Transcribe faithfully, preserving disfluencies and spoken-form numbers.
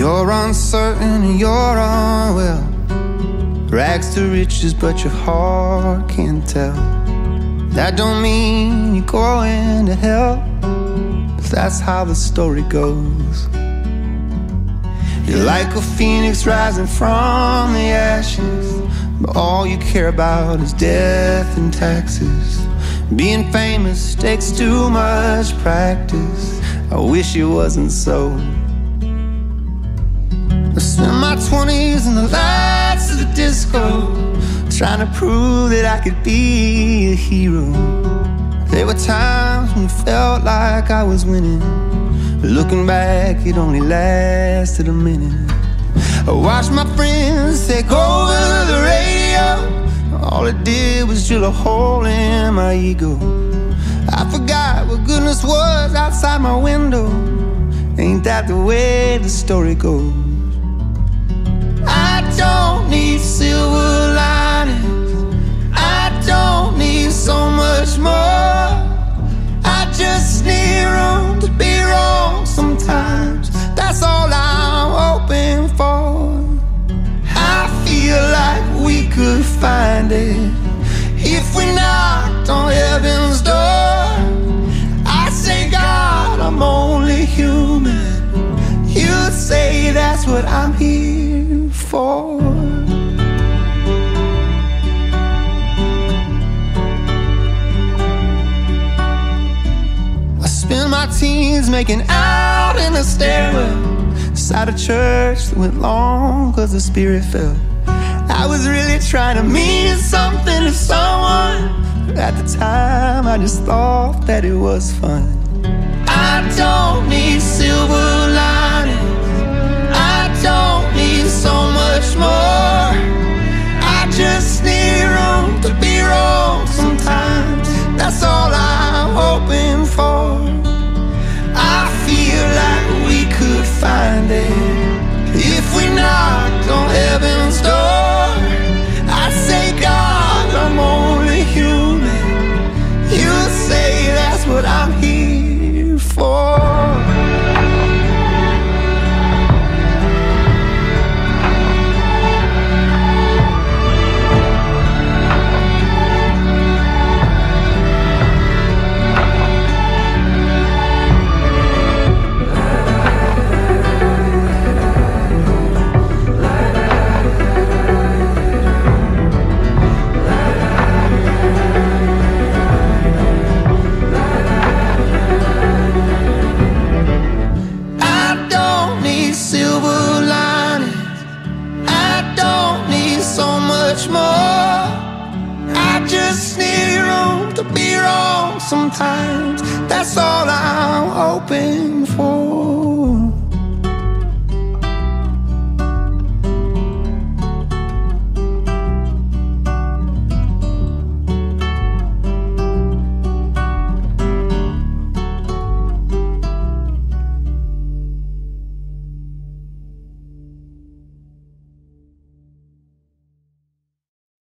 You're uncertain and you're unwell, rags to riches but your heart can't tell. That don't mean you're going to hell, but that's how the story goes. You're like a phoenix rising from the ashes, but all you care about is death and taxes. Being famous takes too much practice. I wish it wasn't so. I spent my twenties in the lights of the disco, trying to prove that I could be a hero. There were times when it felt like I was winning, but looking back, it only lasted a minute. I watched my friends take over the radio. All it did was drill a hole in my ego. I forgot what goodness was outside my window. Ain't that the way the story goes? I don't need silver linings, I don't need so much more. I just need room to be wrong sometimes. That's all I'm hoping for. I feel like we could find it if we knocked on heaven's door. I say, God, I'm only human. You'd say that's what I'm here for. I spent my teens making out in a stairwell inside a church that went long cause the spirit fell. I was really trying to mean something to someone, but at the time I just thought that it was fun. I don't need silver linings, I don't need so much more. I just need room to be wrong sometimes. That's all I'm hoping for. I feel like we could find it if we knocked on heaven's door. I'd say, God, I'm only human. You'd say that's what I'm here for. Sometimes that's all I'm hoping